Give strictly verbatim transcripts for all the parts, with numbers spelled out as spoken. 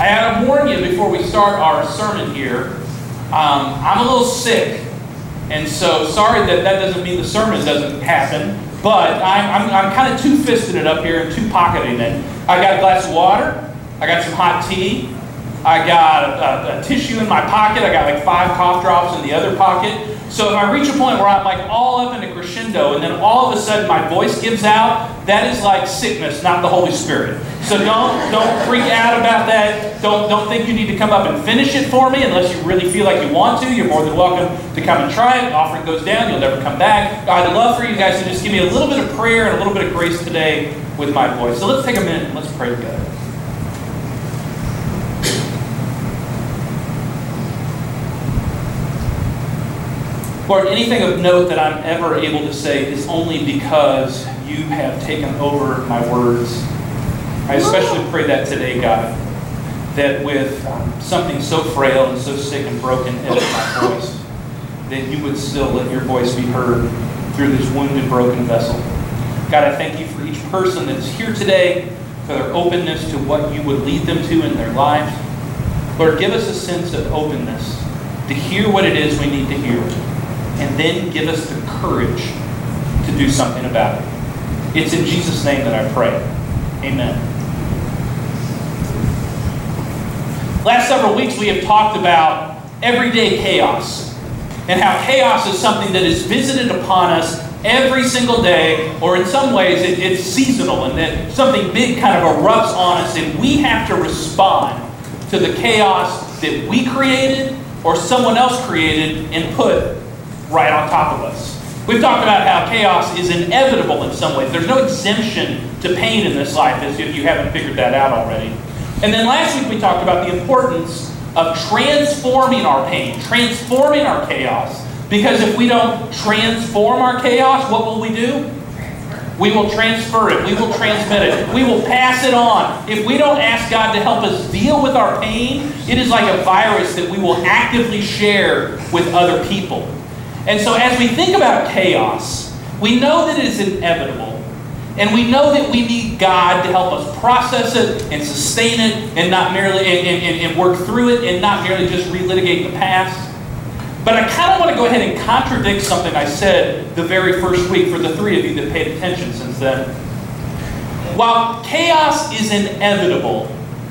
I had to warn you before we start our sermon here. Um, I'm a little sick, and so sorry that that doesn't mean the sermon doesn't happen, but I'm, I'm, I'm kind of two-fisted it up here and two-pocketing it. I got a glass of water, I got some hot tea, I got a, a, a tissue in my pocket, I got like five cough drops in the other pocket. So if I reach a point where I'm like all up in a crescendo and then all of a sudden my voice gives out, that is like sickness, not the Holy Spirit. So don't don't freak out about that. Don't don't think you need to come up and finish it for me unless you really feel like you want to. You're more than welcome to come and try it. The offering goes down. You'll never come back. I'd love for you guys to just give me a little bit of prayer and a little bit of grace today with my voice. So let's take a minute and let's pray together. Lord, anything of note that I'm ever able to say is only because you have taken over my words. I especially pray that today, God, that with um, something so frail and so sick and broken as my voice, that you would still let your voice be heard through this wounded, broken vessel. God, I thank you for each person that's here today, for their openness to what you would lead them to in their lives. Lord, give us a sense of openness to hear what it is we need to hear. And then give us the courage to do something about it. It's in Jesus' name that I pray. Amen. Last several weeks we have talked about everyday chaos and how chaos is something that is visited upon us every single day, or in some ways it, it's seasonal, and that something big kind of erupts on us and we have to respond to the chaos that we created or someone else created and put right on top of us. We've talked about how chaos is inevitable in some ways. There's no exemption to pain in this life, as if you haven't figured that out already. And then last week we talked about the importance of transforming our pain, transforming our chaos. Because if we don't transform our chaos, what will we do? We will transfer it. We will transmit it. We will pass it on. If we don't ask God to help us deal with our pain, it is like a virus that we will actively share with other people. And so as we think about chaos, we know that it is inevitable. And we know that we need God to help us process it and sustain it and not merely and, and, and work through it and not merely just relitigate the past. But I kind of want to go ahead and contradict something I said the very first week for the three of you that paid attention since then. While chaos is inevitable,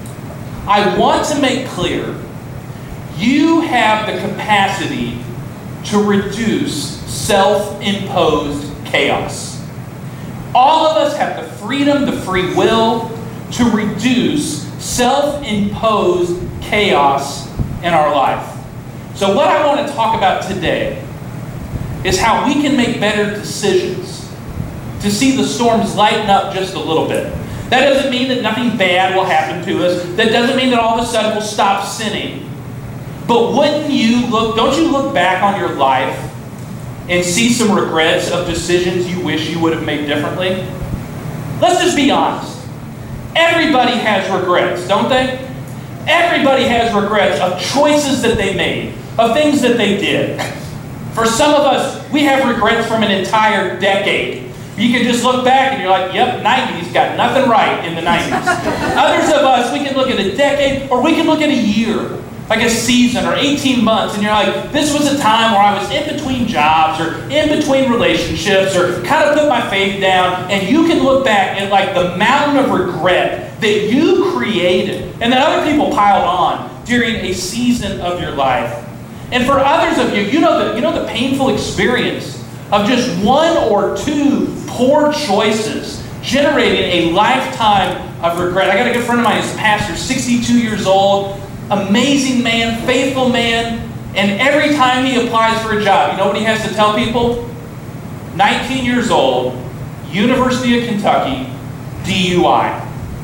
I want to make clear you have the capacity to reduce self-imposed chaos. All of us have the freedom, the free will to reduce self-imposed chaos in our life. So what I want to talk about today is how we can make better decisions to see the storms lighten up just a little bit. That doesn't mean that nothing bad will happen to us. That doesn't mean that all of a sudden we'll stop sinning. But wouldn't you look, don't you look back on your life and see some regrets of decisions you wish you would have made differently? Let's just be honest. Everybody has regrets, don't they? Everybody has regrets of choices that they made, of things that they did. For some of us, we have regrets from an entire decade. You can just look back and you're like, yep, nineties got nothing right in the nineties. Others of us, we can look at a decade or we can look at a year. Like a season or eighteen months, and you're like, this was a time where I was in between jobs or in between relationships or kind of put my faith down, and you can look back at like the mountain of regret that you created and that other people piled on during a season of your life. And for others of you, you know the, you know the painful experience of just one or two poor choices generating a lifetime of regret. I got a good friend of mine who's a pastor, sixty-two years old, amazing man, faithful man, and every time he applies for a job, you know what he has to tell people? nineteen years old, University of Kentucky, D U I.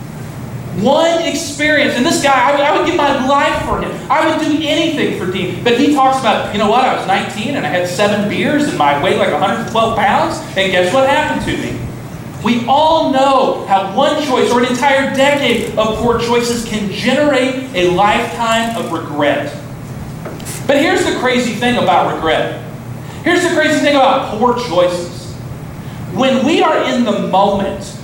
One experience, and this guy, I would, I would give my life for him. I would do anything for Dean. But he talks about, you know what, I was nineteen and I had seven beers and I weighed like one hundred twelve pounds, and guess what happened to me? We all know how one choice or an entire decade of poor choices can generate a lifetime of regret. But here's the crazy thing about regret. Here's the crazy thing about poor choices. When we are in the moment,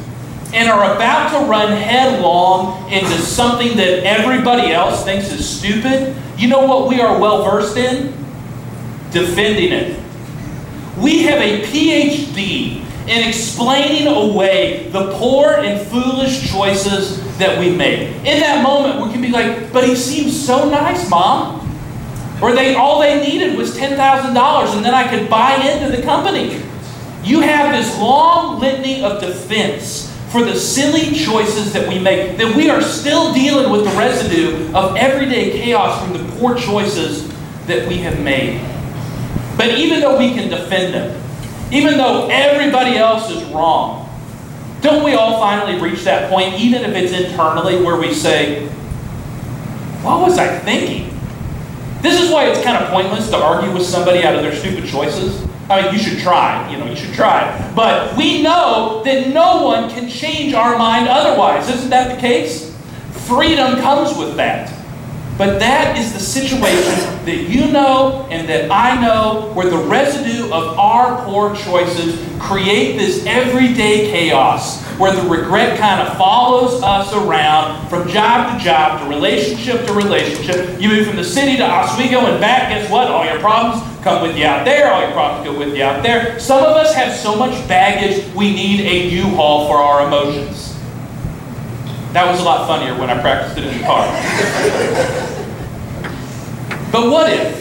and are about to run headlong into something that everybody else thinks is stupid, you know what we are well versed in? Defending it. We have a P H D in explaining away the poor and foolish choices that we make. In that moment, we can be like, but he seems so nice, Mom. Or they all they needed was ten thousand dollars and then I could buy into the company. You have this long litany of defense for the silly choices that we make, that we are still dealing with the residue of everyday chaos from the poor choices that we have made. But even though we can defend them, even though everybody else is wrong, don't we all finally reach that point, even if it's internally, where we say, what was I thinking? This is why it's kind of pointless to argue with somebody out of their stupid choices. I mean, you should try, you know, you should try. But we know that no one can change our mind otherwise. Isn't that the case? Freedom comes with that. But that is the situation that you know and that I know, where the residue of our poor choices create this everyday chaos, where the regret kind of follows us around from job to job, to relationship to relationship. You move from the city to Oswego and back, guess what? All your problems come with you out there. All your problems go with you out there. Some of us have so much baggage, we need a U-Haul for our emotions. That was a lot funnier when I practiced it in the car. But what if?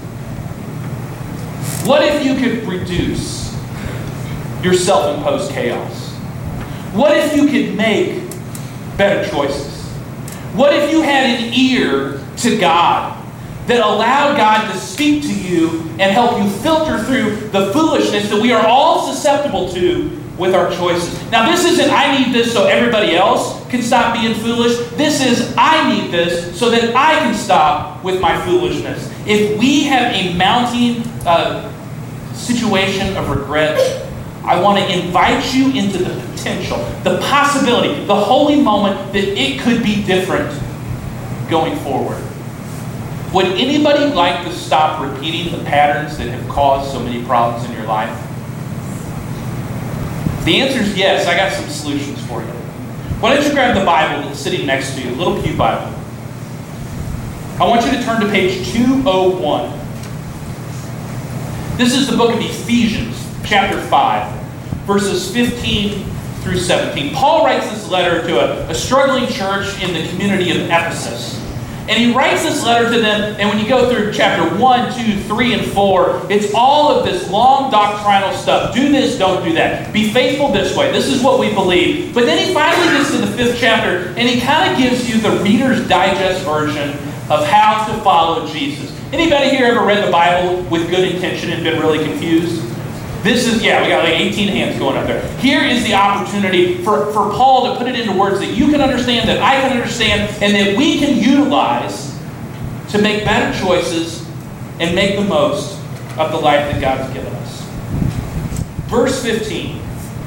What if you could reduce your self-imposed chaos? What if you could make better choices? What if you had an ear to God that allowed God to speak to you and help you filter through the foolishness that we are all susceptible to with our choices? Now, this isn't I need this so everybody else can stop being foolish. This is I need this so that I can stop with my foolishness. If we have a mounting uh, situation of regret, I want to invite you into the potential, the possibility, the holy moment that it could be different going forward. Would anybody like to stop repeating the patterns that have caused so many problems in your life? The answer is yes. I got some solutions for you. Why don't you grab the Bible that's sitting next to you, a little pew Bible. I want you to turn to page two oh one. This is the book of Ephesians, chapter five, verses fifteen through seventeen. Paul writes this letter to a, a struggling church in the community of Ephesus. And he writes this letter to them, and when you go through chapter one, two, three, and four, it's all of this long doctrinal stuff. Do this, don't do that. Be faithful this way. This is what we believe. But then he finally gets to the fifth chapter, and he kind of gives you the Reader's Digest version of how to follow Jesus. Anybody here ever read the Bible with good intention and been really confused? This is, yeah, we got like eighteen hands going up there. Here is the opportunity for, for Paul to put it into words that you can understand, that I can understand, and that we can utilize to make better choices and make the most of the life that God has given us. Verse fifteen.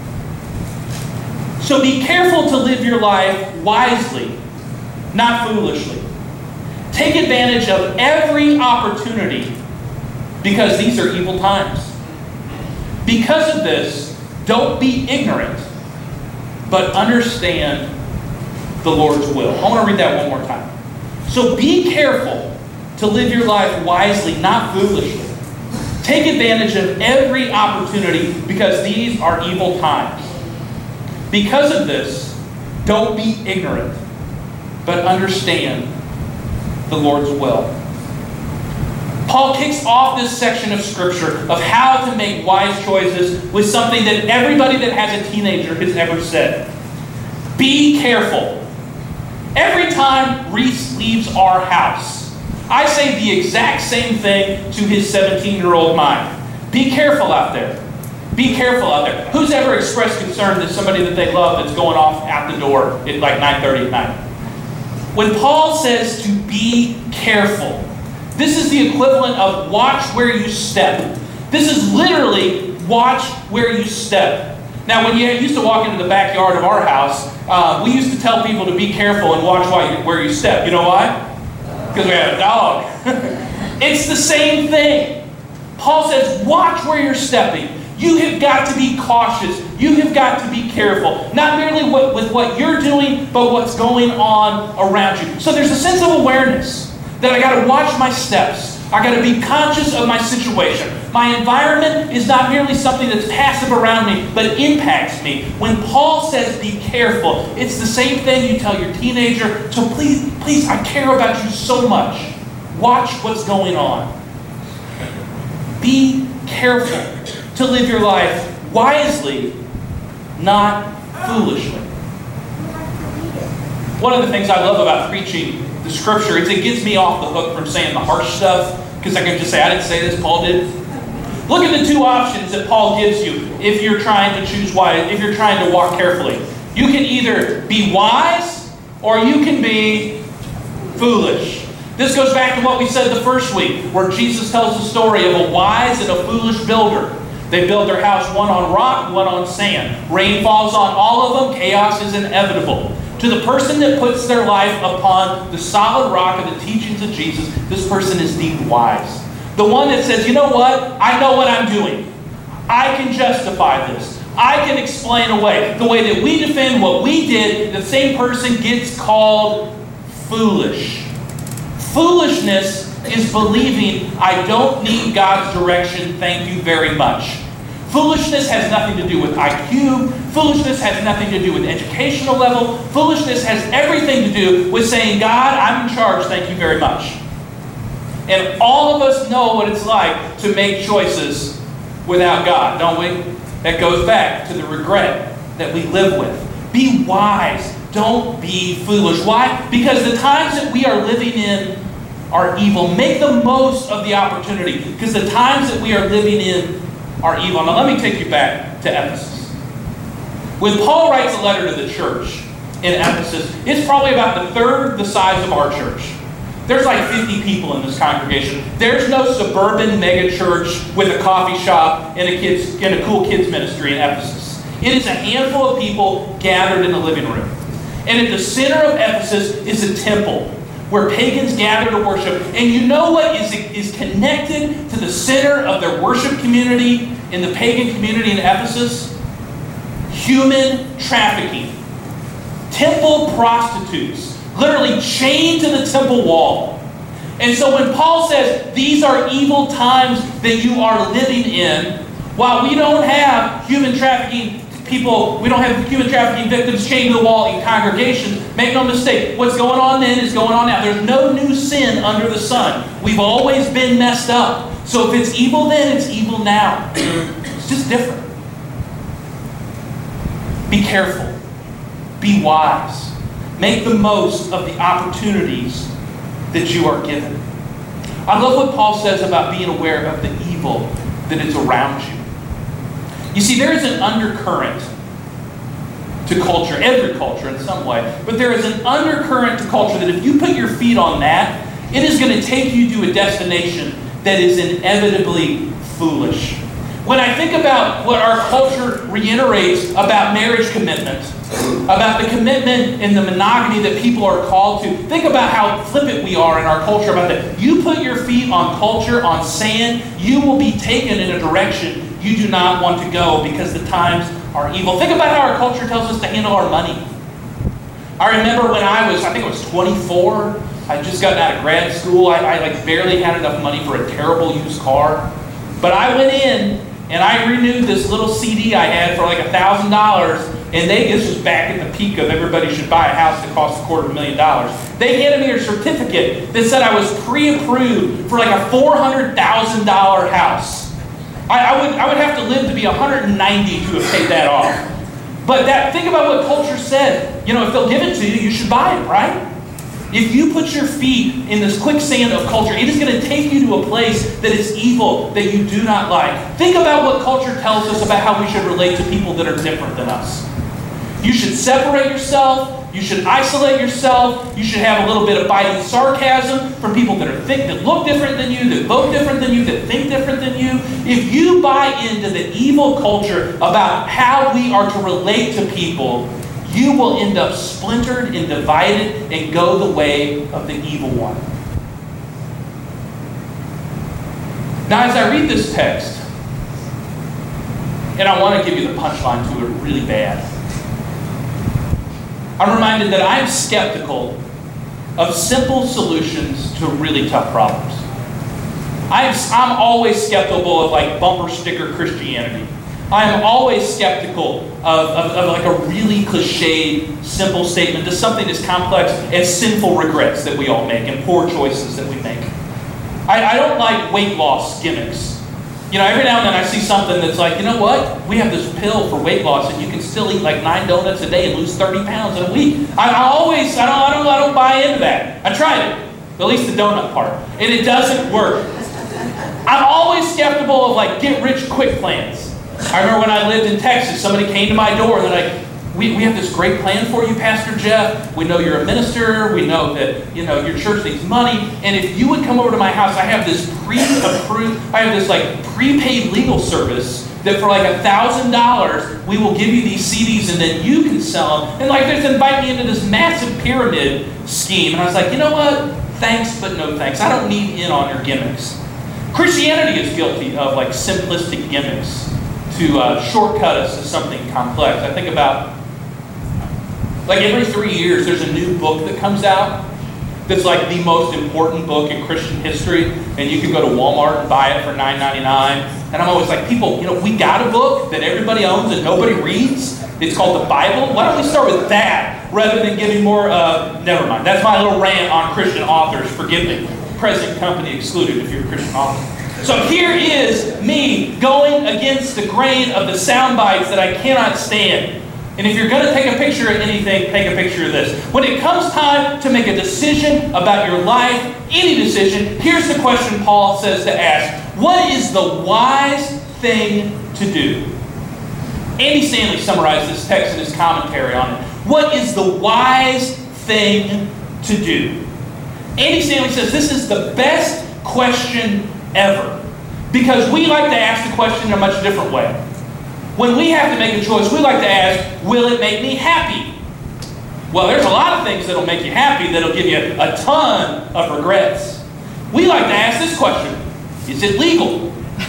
So be careful to live your life wisely, not foolishly. Take advantage of every opportunity, because these are evil times. Because of this, don't be ignorant, but understand the Lord's will. I want to read that one more time. So be careful to live your life wisely, not foolishly. Take advantage of every opportunity, because these are evil times. Because of this, don't be ignorant, but understand the Lord's will. Paul kicks off this section of Scripture of how to make wise choices with something that everybody that has a teenager has ever said. Be careful. Every time Reese leaves our house, I say the exact same thing to his seventeen-year-old mind. Be careful out there. Be careful out there. Who's ever expressed concern that somebody that they love is going off out the door at like nine thirty at night? When Paul says to be careful, this is the equivalent of watch where you step. This is literally watch where you step. Now, when you used to walk into the backyard of our house, uh, we used to tell people to be careful and watch where you step. You know why? Because we had a dog. It's the same thing. Paul says, watch where you're stepping. You have got to be cautious. You have got to be careful. Not merely what, with what you're doing, but what's going on around you. So there's a sense of awareness that I got to watch my steps. I got to be conscious of my situation. My environment is not merely something that's passive around me, but impacts me. When Paul says be careful, it's the same thing you tell your teenager. So please, please, I care about you so much. Watch what's going on. Be careful to live your life wisely, not foolishly. One of the things I love about preaching the Scripture is it gets me off the hook from saying the harsh stuff, because I can just say, I didn't say this, Paul did. Look at the two options that Paul gives you if you're trying to choose wise, if you're trying to walk carefully. You can either be wise or you can be foolish. This goes back to what we said the first week, where Jesus tells the story of a wise and a foolish builder. They build their house one on rock, one on sand. Rain falls on all of them. Chaos is inevitable. To the person that puts their life upon the solid rock of the teachings of Jesus, this person is deemed wise. The one that says, you know what? I know what I'm doing. I can justify this. I can explain away. The way that we defend what we did, the same person gets called foolish. Foolishness is believing I don't need God's direction, thank you very much. Foolishness has nothing to do with I Q. Foolishness has nothing to do with educational level. Foolishness has everything to do with saying, God, I'm in charge, thank you very much. And all of us know what it's like to make choices without God, don't we? That goes back to the regret that we live with. Be wise. Don't be foolish. Why? Because the times that we are living in are evil. Make the most of the opportunity, because the times that we are living in are evil. Now let me take you back to Ephesus. When Paul writes a letter to the church in Ephesus, it's probably about the third the size of our church. There's like fifty people in this congregation. There's no suburban mega church with a coffee shop and a kids and a cool kids ministry in Ephesus. It is a handful of people gathered in the living room. And at the center of Ephesus is a temple where pagans gather to worship. And you know what is, is connected to the center of their worship community in the pagan community in Ephesus? Human trafficking. Temple prostitutes, literally chained to the temple wall. And so when Paul says these are evil times that you are living in, while we don't have human trafficking people, we don't have human trafficking victims chained to the wall in congregations, make no mistake, what's going on then is going on now. There's no new sin under the sun. We've always been messed up. So if it's evil then, it's evil now. It's just different. Be careful. Be wise. Make the most of the opportunities that you are given. I love what Paul says about being aware of the evil that is around you. You see, there is an undercurrent to culture, every culture in some way, but there is an undercurrent to culture that if you put your feet on that, it is going to take you to a destination that is inevitably foolish. When I think about what our culture reiterates about marriage commitment, about the commitment and the monogamy that people are called to, think about how flippant we are in our culture about that. You put your feet on culture, on sand, you will be taken in a direction you do not want to go because the times are evil. Think about how our culture tells us to handle our money. I remember when I was, I think I was twenty-four, I just gotten out of grad school, I, I like barely had enough money for a terrible used car. But I went in and I renewed this little C D I had for like a thousand dollars, and they, this was back at the peak of everybody should buy a house that costs a quarter of a million dollars. They handed me a certificate that said I was pre-approved for like a four hundred thousand dollars house. I, I would I would have to live to be one hundred ninety to have paid that off. But that think about what culture said. You know, if they'll give it to you, you should buy it, right? If you put your feet in this quicksand of culture, it is going to take you to a place that is evil, that you do not like. Think about what culture tells us about how we should relate to people that are different than us. You should separate yourself. You should isolate yourself. You should have a little bit of biting sarcasm from people that are thick, that look different than you, that vote different than you, that think different than you. If you buy into the evil culture about how we are to relate to people, you will end up splintered and divided and go the way of the evil one. Now, as I read this text, And I want to give you the punchline to it really bad. I'm reminded that I'm skeptical of simple solutions to really tough problems. I'm, I'm always skeptical of like bumper sticker Christianity. I am always skeptical of, of, of like a really cliched, simple statement to something as complex as sinful regrets that we all make and poor choices that we make. I, I don't like weight loss gimmicks. You know, every now and then I see something that's like, you know what? We have this pill for weight loss and you can still eat like nine donuts a day and lose thirty pounds in a week. I, I always, I don't, I don't, I don't buy into that. I tried it, at least the donut part, and it doesn't work. I'm always skeptical of like get rich quick plans. I remember when I lived in Texas, somebody came to my door and they're like, we, we have this great plan for you, Pastor Jeff. We know you're a minister. We know that, you know, your church needs money. And if you would come over to my house, I have this pre-approved, I have this like prepaid legal service that for like a thousand dollars, we will give you these C Ds and then you can sell them. And like they just invite me into this massive pyramid scheme. And I was like, you know what? Thanks, but no thanks. I don't need in on your gimmicks. Christianity is guilty of like simplistic gimmicks to uh, shortcut us to something complex. I think about, like every three years, there's a new book that comes out that's like the most important book in Christian history, and you can go to Walmart and buy it for nine ninety-nine. And I'm always like, people, you know, we got a book that everybody owns and nobody reads. It's called the Bible. Why don't we start with that rather than giving more, uh, never mind. That's my little rant on Christian authors. Forgive me. Present company excluded if you're a Christian author. So here is me going against the grain of the sound bites that I cannot stand. And if you're going to take a picture of anything, take a picture of this. When it comes time to make a decision about your life, any decision, here's the question Paul says to ask. What is the wise thing to do? Andy Stanley summarized this text in his commentary on it. What is the wise thing to do? Andy Stanley says this is the best question ever. Because we like to ask the question in a much different way. When we have to make a choice, we like to ask, will it make me happy? Well, there's a lot of things that'll make you happy that'll give you a ton of regrets. We like to ask this question, is it legal?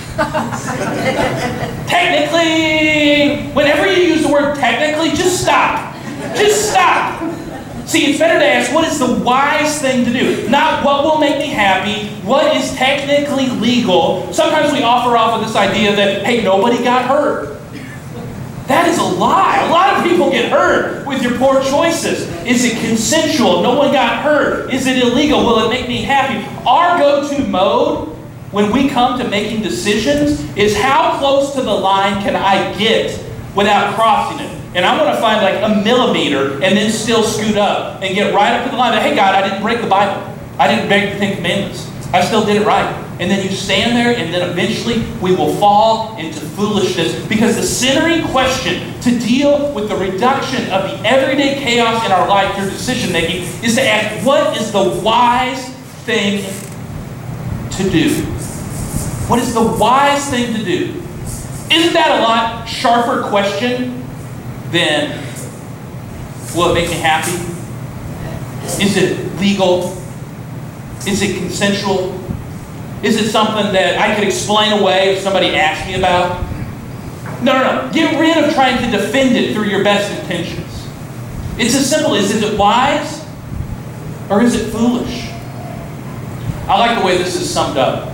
Technically, whenever you use the word technically, just stop. Just stop. See, it's better to ask, what is the wise thing to do? Not what will make me happy, what is technically legal. Sometimes we offer off of this idea that, hey, nobody got hurt. That is a lie. A lot of people get hurt with your poor choices. Is it consensual? No one got hurt. Is it illegal? Will it make me happy? Our go-to mode when we come to making decisions is how close to the line can I get without crossing it? And I'm going to find like a millimeter and then still scoot up and get right up to the line. Hey, God, I didn't break the Bible. I didn't break the Ten Commandments. I still did it right. And then you stand there and then eventually we will fall into foolishness because the centering question to deal with the reduction of the everyday chaos in our life through decision making is to ask, what is the wise thing to do? What is the wise thing to do? Isn't that a lot sharper question than, will it make me happy? Is it legal? Is it consensual? Is it something that I could explain away if somebody asked me about? No, no, no. Get rid of trying to defend it through your best intentions. It's as simple as, is it wise or is it foolish? I like the way this is summed up.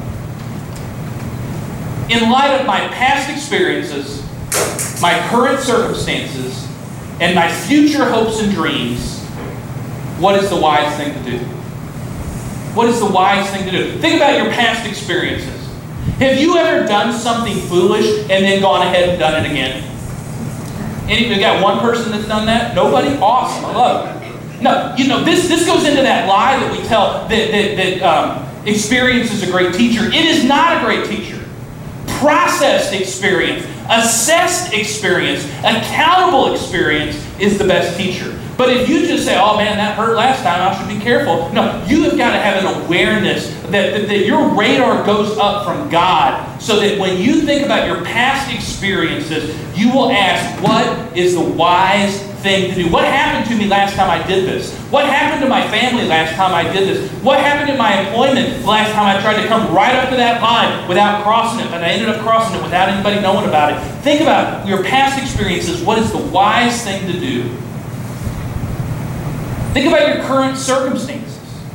In light of my past experiences, my current circumstances, and my future hopes and dreams, what is the wise thing to do? What is the wise thing to do? Think about your past experiences. Have you ever done something foolish and then gone ahead and done it again? Any, we got one person that's done that? Nobody? Awesome. I love it. No, you know, this, this goes into that lie that we tell that, that, that um, experience is a great teacher. It is not a great teacher. Processed experience, assessed experience, accountable experience is the best teacher. But if you just say, oh man, that hurt last time, I should be careful. No, you have got to have an awareness that, that, that your radar goes up from God so that when you think about your past experiences, you will ask, what is the wise thing to do? What happened to me last time I did this? What happened to my family last time I did this? What happened in my employment last time I tried to come right up to that line without crossing it, but I ended up crossing it without anybody knowing about it? Think about your past experiences. What is the wise thing to do? Think about your current circumstances.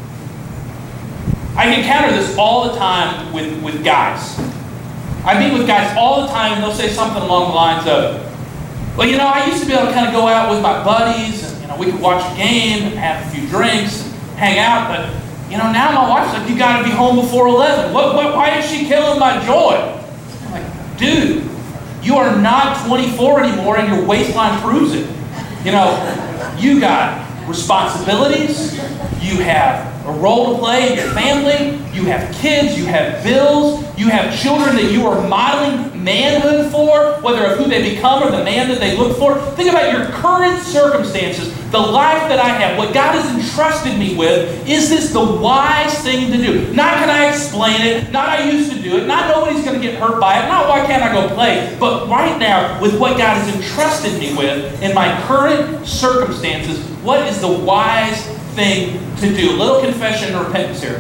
I encounter this all the time with, with guys. I meet with guys all the time, and they'll say something along the lines of, well, you know, I used to be able to kind of go out with my buddies, and, you know, we could watch a game and have a few drinks and hang out, but, you know, now my wife's like, you got to be home before eleven. What, what, why is she killing my joy? I'm like, dude, you are not twenty-four anymore, and your waistline proves it. You know, you got responsibilities, you have a role to play in your family, you have kids, you have bills, you have children that you are modeling manhood for, whether of who they become or the man that they look for. Think about your current circumstances, the life that I have, what God has entrusted me with. Is this the wise thing to do? Not can I explain it, not I used to do it, not nobody's going to get hurt by it, not why can't I go play, but right now with what God has entrusted me with in my current circumstances, what is the wise thing to do? A little confession and repentance here.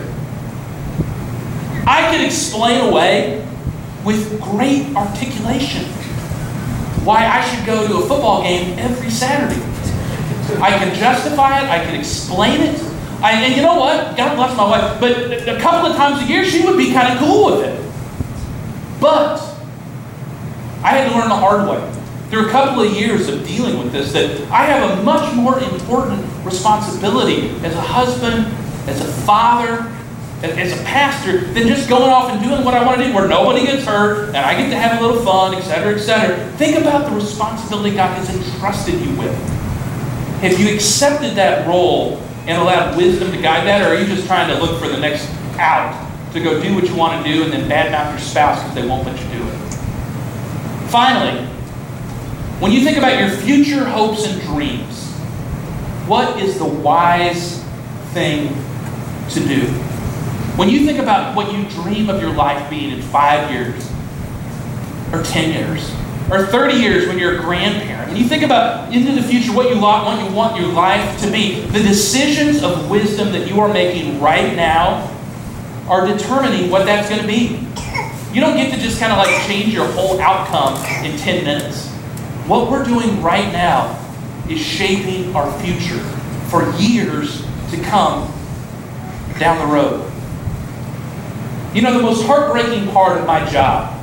I could explain away with great articulation why I should go to a football game every Saturday. I can justify it. I can explain it. I, and you know what? God bless my wife. But a couple of times a year, she would be kind of cool with it. But I had to learn the hard way. Through a couple of years of dealing with this, that I have a much more important responsibility as a husband, as a father, as a pastor, than just going off and doing what I want to do, where nobody gets hurt, and I get to have a little fun, et cetera, et cetera. Think about the responsibility God has entrusted you with. Have you accepted that role and allowed wisdom to guide that, or are you just trying to look for the next out to go do what you want to do and then badmouth your spouse because they won't let you do it? Finally, when you think about your future hopes and dreams, what is the wise thing to do? When you think about what you dream of your life being in five years, or ten years, or thirty years when you're a grandparent, when you think about into the future what you want, what you want your life to be, the decisions of wisdom that you are making right now are determining what that's going to be. You don't get to just kind of like change your whole outcome in ten minutes. What we're doing right now is shaping our future for years to come down the road. You know, the most heartbreaking part of my job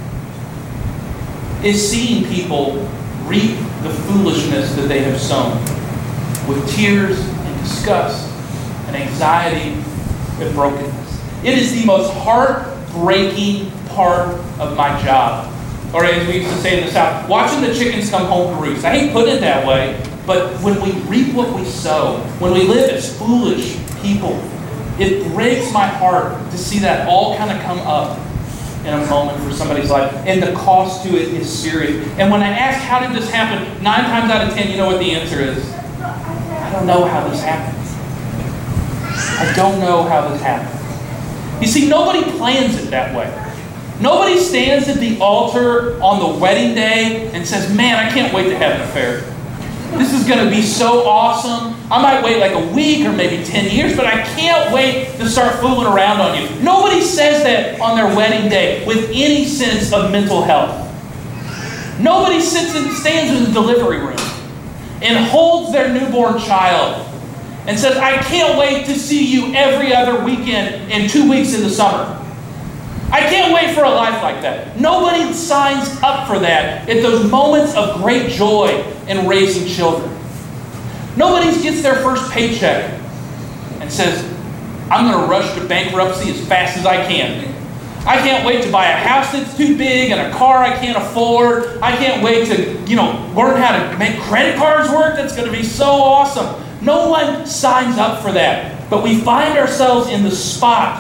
is seeing people reap the foolishness that they have sown with tears and disgust and anxiety and brokenness. It is the most heartbreaking part of my job. Or as we used to say in the South, watching the chickens come home to roost. I hate putting it that way, but when we reap what we sow, when we live as foolish people, it breaks my heart to see that all kind of come up in a moment for somebody's life. And the cost to it is serious. And when I ask, how did this happen? Nine times out of ten, you know what the answer is? I don't know how this happened. I don't know how this happened. You see, nobody plans it that way. Nobody stands at the altar on the wedding day and says, man, I can't wait to have an affair. This is going to be so awesome. I might wait like a week or maybe ten years, but I can't wait to start fooling around on you. Nobody says that on their wedding day with any sense of mental health. Nobody sits and stands in the delivery room and holds their newborn child and says, I can't wait to see you every other weekend and two weeks in the summer. I can't wait for a life like that. Nobody signs up for that at those moments of great joy in raising children. Nobody gets their first paycheck and says, I'm going to rush to bankruptcy as fast as I can. I can't wait to buy a house that's too big and a car I can't afford. I can't wait to, you know, learn how to make credit cards work. That's going to be so awesome. No one signs up for that. But we find ourselves in the spot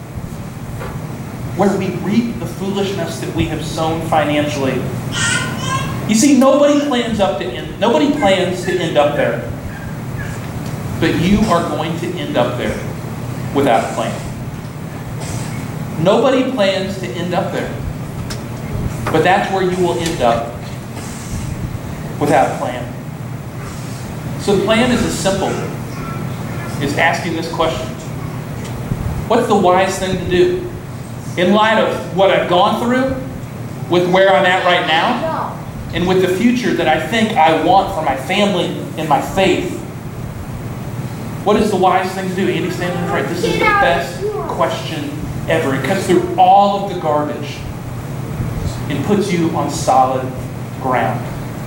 where we reap the foolishness that we have sown financially. You see, nobody plans up to end, nobody plans to end up there. But you are going to end up there without a plan. Nobody plans to end up there. But that's where you will end up without a plan. So the plan is as simple as asking this question. What's the wise thing to do? In light of what I've gone through, with where I'm at right now, and with the future that I think I want for my family and my faith, what is the wise thing to do? Andy Stanley's right. This is the best question ever. It cuts through all of the garbage and puts you on solid ground.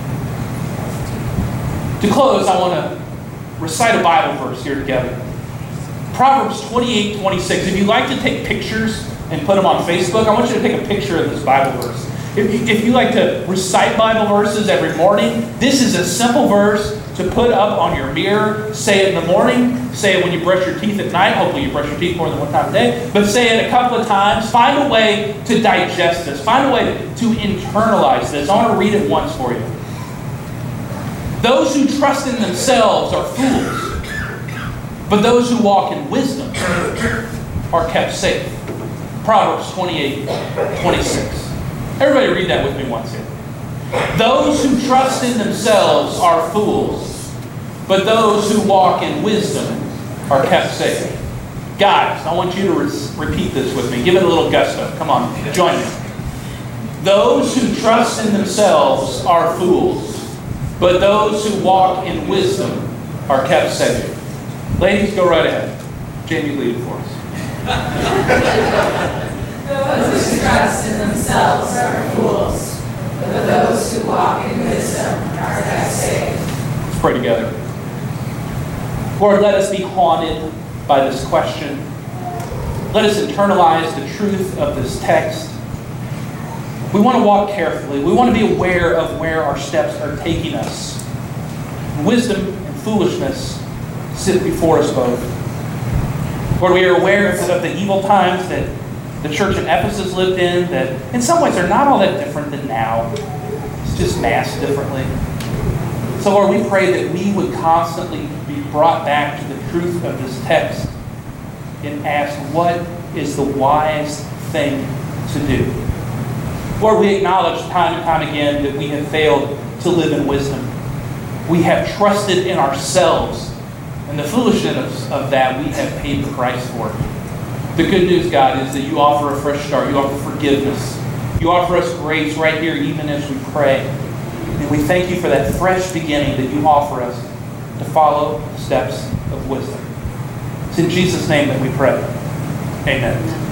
To close, I want to recite a Bible verse here together. Proverbs twenty-eight twenty-six. If you'd like to take pictures and put them on Facebook, I want you to take a picture of this Bible verse. If you, if you like to recite Bible verses every morning, this is a simple verse to put up on your mirror. Say it in the morning. Say it when you brush your teeth at night. Hopefully you brush your teeth more than one time a day. But say it a couple of times. Find a way to digest this. Find a way to, to internalize this. I want to read it once for you. Those who trust in themselves are fools, but those who walk in wisdom are kept safe. Proverbs twenty-eight twenty-six. Everybody read that with me once here. Those who trust in themselves are fools, but those who walk in wisdom are kept safe. Guys, I want you to re- repeat this with me. Give it a little gusto. Come on, join me. Those who trust in themselves are fools, but those who walk in wisdom are kept safe. Ladies, go right ahead. Jamie, lead it for us. Those who trust in themselves are fools, but those who walk in wisdom are kept safe. Let's pray together. Lord, let us be haunted by this question. Let us internalize the truth of this text. We want to walk carefully. We want to be aware of where our steps are taking us. Wisdom and foolishness sit before us both. Lord, we are aware of the evil times that the church in Ephesus lived in, that in some ways are not all that different than now. It's just masked differently. So Lord, we pray that we would constantly be brought back to the truth of this text and ask, what is the wise thing to do? Lord, we acknowledge time and time again that we have failed to live in wisdom. We have trusted in ourselves, and the foolishness of that we have paid the price for. The good news, God, is that you offer a fresh start. You offer forgiveness. You offer us grace right here, even as we pray. And we thank you for that fresh beginning that you offer us to follow the steps of wisdom. It's in Jesus' name that we pray. Amen.